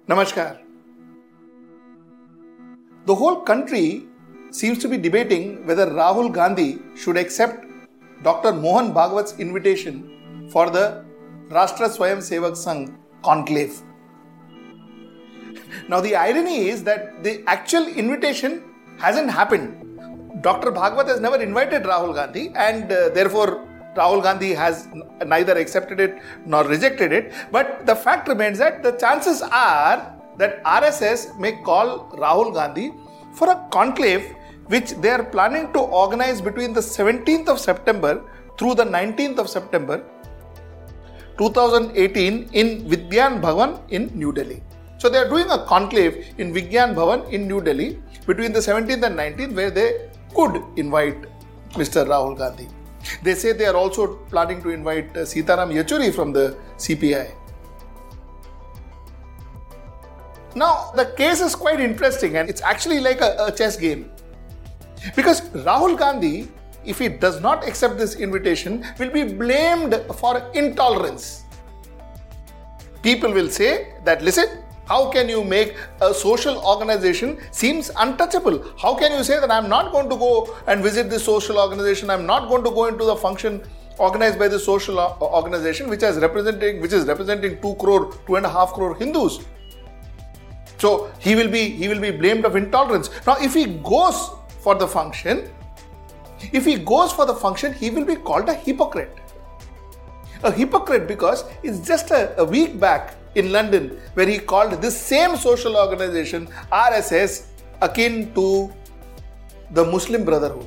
Namaskar. The whole country seems to be debating whether Rahul Gandhi should accept Dr. Mohan Bhagwat's invitation for the Rashtra Swayam Sevak Sangh conclave. Now the irony is that the actual invitation hasn't happened. Dr. Bhagwat has never invited Rahul Gandhi and therefore Rahul Gandhi has neither accepted it nor rejected it. But the fact remains that the chances are that RSS may call Rahul Gandhi for a conclave which they are planning to organize between the 17th of September through the 19th of September 2018 in Vigyan Bhavan in New Delhi. So they are doing a conclave in Vigyan Bhavan in New Delhi between the 17th and 19th where they could invite Mr. Rahul Gandhi. They say they are also planning to invite Sitaram Yechuri from the CPI. Now, the case is quite interesting and it's actually like a chess game. Because Rahul Gandhi, if he does not accept this invitation, will be blamed for intolerance. People will say that, listen, how can you make a social organization seems untouchable? How can you say that I'm not going to go and visit this social organization? I'm not going to go into the function organized by this social organization which is representing 2.5 crore Hindus. So he will be blamed of intolerance. Now if he goes for the function, he will be called a hypocrite. A hypocrite because it's just a week back in London where he called this same social organization RSS akin to the Muslim Brotherhood.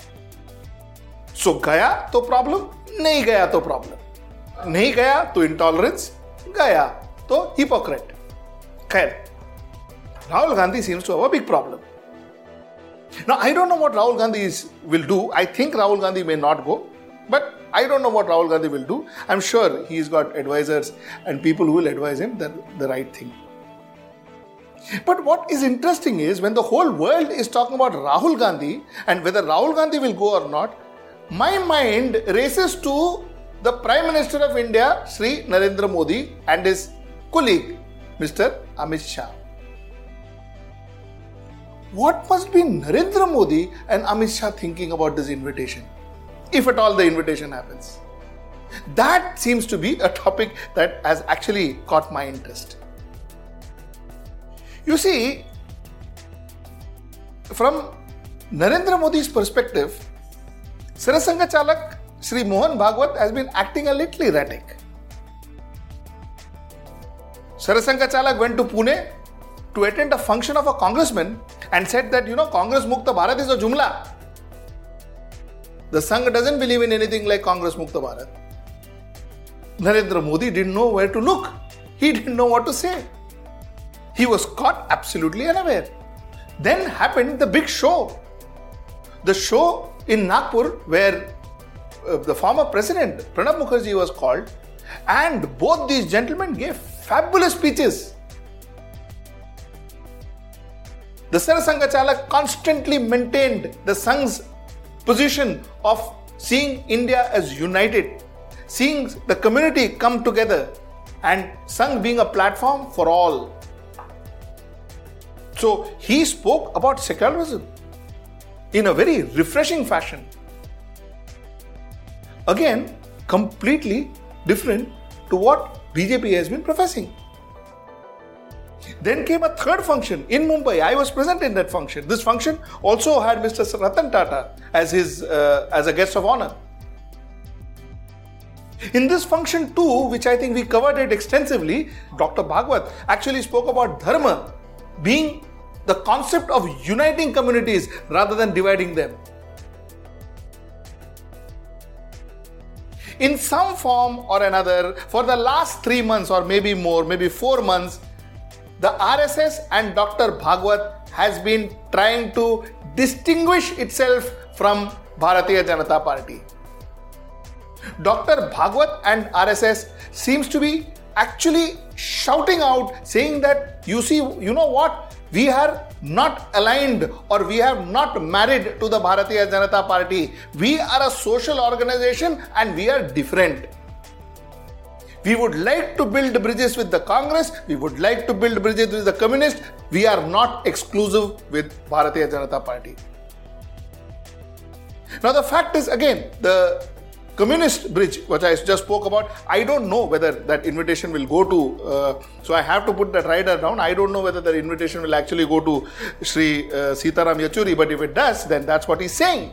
So gaya to problem, nahi gaya to problem. Nahi gaya to intolerance, gaya to hypocrite. Khair. Rahul Gandhi seems to have a big problem. Now I don't know what Rahul Gandhi will do. I think Rahul Gandhi may not go, but I don't know what Rahul Gandhi will do. I'm sure he's got advisors and people who will advise him the right thing. But what is interesting is when the whole world is talking about Rahul Gandhi and whether Rahul Gandhi will go or not, my mind races to the Prime Minister of India, Sri Narendra Modi, and his colleague, Mr. Amit Shah. What must be Narendra Modi and Amit Shah thinking about this invitation? If at all the invitation happens. That seems to be a topic that has actually caught my interest. You see, from Narendra Modi's perspective, Sarasangha Chalak Sri Mohan Bhagwat has been acting a little erratic. Sarasangha Chalak went to Pune to attend a function of a congressman and said that, Congress Mukta Bharat is a jumla. The Sangh doesn't believe in anything like Congress Mukta Bharat. Narendra Modi didn't know where to look. He didn't know what to say. He was caught absolutely unaware. Then happened the big show. The show in Nagpur where the former president Pranab Mukherjee was called and both these gentlemen gave fabulous speeches. The Sarasangha Chalak constantly maintained the Sangh's position of seeing India as united, seeing the community come together and Sangh being a platform for all. So he spoke about secularism in a very refreshing fashion. Again, completely different to what BJP has been professing. Then came a third function in Mumbai. I was present in that function. This function also had Mr. Ratan Tata as a guest of honor. In this function too, which I think we covered it extensively, Dr. Bhagwat actually spoke about dharma being the concept of uniting communities rather than dividing them. In some form or another, for the last 3 months or maybe more, maybe 4 months, the RSS and Dr. Bhagwat has been trying to distinguish itself from Bharatiya Janata Party. Dr. Bhagwat and RSS seems to be actually shouting out, saying that, you know what, we are not aligned or we have not married to the Bharatiya Janata Party. We are a social organization and we are different. We would like to build bridges with the Congress. We would like to build bridges with the Communists. We are not exclusive with Bharatiya Janata Party. Now the fact is, again, the Communist bridge, which I just spoke about, I don't know whether that invitation will go to, so I have to put that rider down. I don't know whether the invitation will actually go to Sri Sitaram Yechury, but if it does, then that's what he's saying.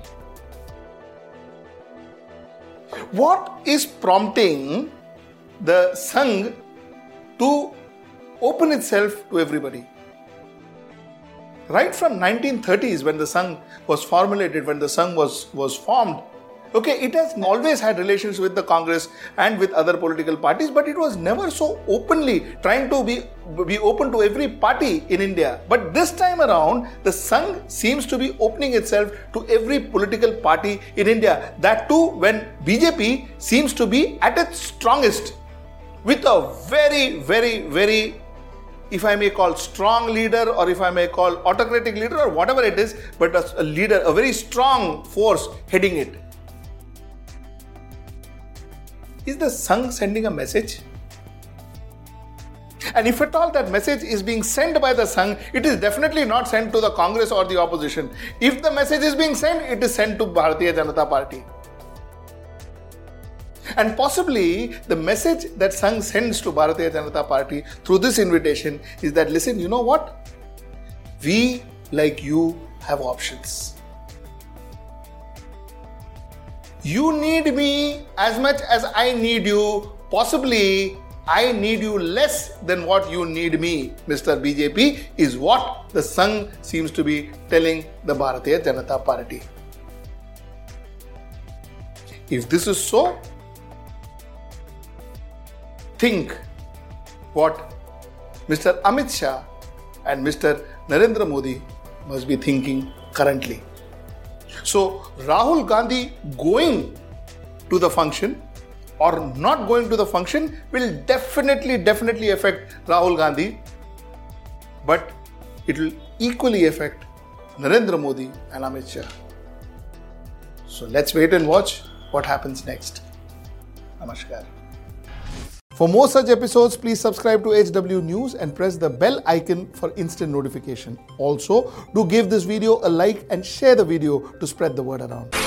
What is prompting the Sangh to open itself to everybody? Right from 1930s, when the Sangh was formulated, when the Sangh was formed, okay, it has always had relations with the Congress and with other political parties, but it was never so openly trying to be open to every party in India. But this time around, the Sangh seems to be opening itself to every political party in India. That too, when BJP seems to be at its strongest, with a very, very, very, if I may call, strong leader, or if I may call autocratic leader, or whatever it is, but a leader, a very strong force heading it. Is the Sangh sending a message? And if at all that message is being sent by the Sangh, it is definitely not sent to the Congress or the opposition. If the message is being sent, it is sent to Bharatiya Janata Party. And possibly the message that Sangh sends to Bharatiya Janata Party through this invitation is that, listen, you know what? We, like you, have options. You need me as much as I need you. Possibly, I need you less than what you need me, Mr. BJP, is what the Sangh seems to be telling the Bharatiya Janata Party. If this is so, think what Mr. Amit Shah and Mr. Narendra Modi must be thinking currently. So, Rahul Gandhi going to the function or not going to the function will definitely affect Rahul Gandhi, but it will equally affect Narendra Modi and Amit Shah. So, let's wait and watch what happens next. Namaskar. For more such episodes, please subscribe to HW News and press the bell icon for instant notification. Also, do give this video a like and share the video to spread the word around.